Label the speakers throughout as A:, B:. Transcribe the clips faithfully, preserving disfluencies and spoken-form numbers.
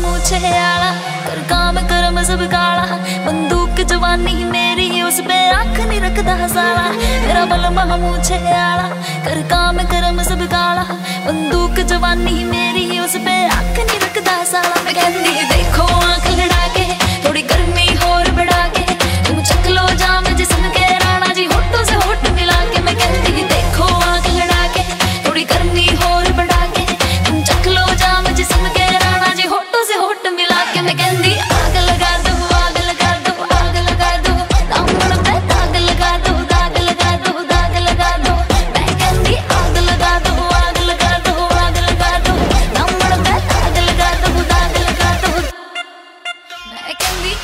A: मूछे आला, कर काम करम सब काला। बंदूक जवानी मेरी उस पे आँख नहीं रखदा साला। मेरा बलमा मूछे आला, कर काम करम सब काला। बंदूक जवानी मेरी उस पे आँख नहीं रखदा साला। मैं कहंदी देखो आँख लड़ा के, थोड़ी गर्मी होर बढ़ा के, तुम चख लो जाम जिस्म के राणा जी होठों से होठ मिला के। मैं कहंदी देखो आँख लड़ा के, थोड़ी गर्मी होर बढ़ा के, तुम चख लो जाम जिस्म के राणा जी होठों से होठ मिला के। मैं कहंदी आग लगा दो, आग लगा दो, आग लगा दो, दामन पे दाग लगा दो, दाग लगा दो, दाग लगा दो। मैं कहंदी आग लगा दो, आग लगा दो, आग लगा दो, दामन पे दाग लगा दो, दाग लगा दो। मैं कहंदी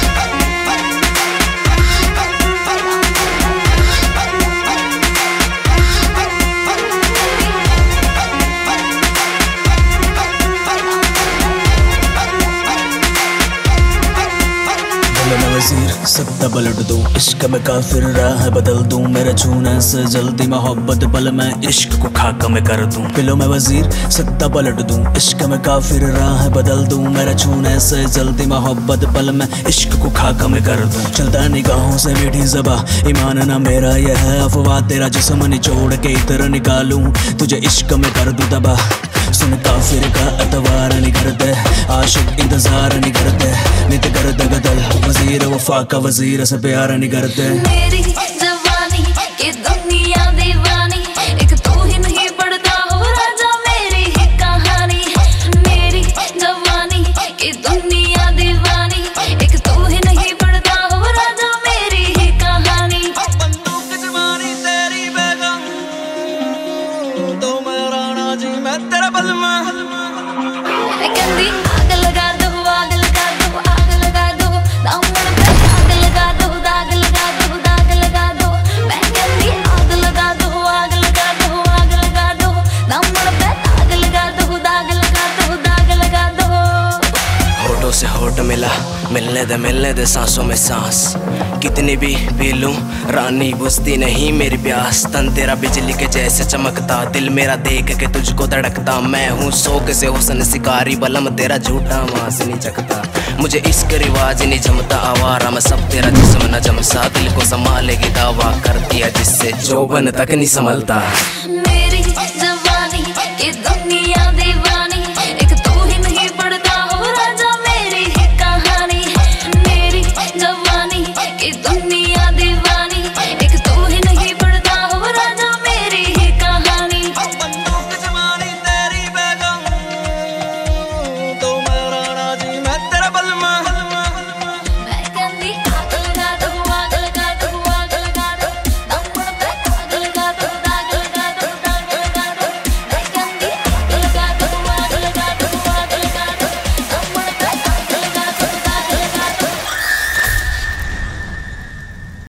B: वजीर सत्ता पलट दूं, इश्क में काफिर राह बदल दूं। मेरा छूने से जल्दी मोहब्बत पल मैं इश्क को खाक में कर दूं। पिलो में वजीर सत्ता पलट दूं, इश्क में काफिर राह बदल दूं। मेरा छूने से जल्दी मोहब्बत पल मैं इश्क को खाक में कर दूं। चलता निगाहों से मीठी ज़बा, ईमान ना मेरा यह है अफवाह। तेरा जिस्म निचोड़ के इधर निकालूं, तुझे इश्क में कर दूं तबाह। सुन काफिर का अतवार नहीं करते, आशिक इंतजार नहीं करते। नित करते गदल वजीर वफा का वजीर से प्यार नहीं करते।
A: मेरी जवानी की दुनिया दीवानी, एक तू ही नहीं पढ़ता हो राजा मेरी ही कहानी। मेरी जवानी की दुनिया दीवानी, एक तू ही नहीं पढ़ता हो राजा मेरी ही कहानी।
C: बंदूक जवानी तेरी बेगम, तो मैं राणा जी मैं तेरा बलमा।
A: मैं कहंदी आग लगा दो, आग लगा दो, आग लगा दो, दामन पे दाग लगा दो, दाग लगा दो, दाग लगा दो। मैं कहंदी आग लगा दो, आग लगा दो, आग लगा दो, दामन पे दाग लगा दो, दाग लगा दो, दाग लगा दो।
D: होठों से होठ मिला, मिलने दे मिलने दे सांसों में सांस। कितनी भी पी लूं रानी बुझती नहीं मेरी प्यास। तन तेरा बिजली के जैसे चमकता, दिल मेरा देख के तुझको धड़कता। मैं हूँ शौक से हुस्न शिकारी, बलम तेरा झूठा मांस नहीं चखता। मुझे इश्क रिवाज नहीं जमता आवारा, मैं सब तेरा जिस्म न जमसा। दिल को संभालेगी दावा कर दिया जिससे जोबन तक नहीं संभलता।
A: मेरी जवानी की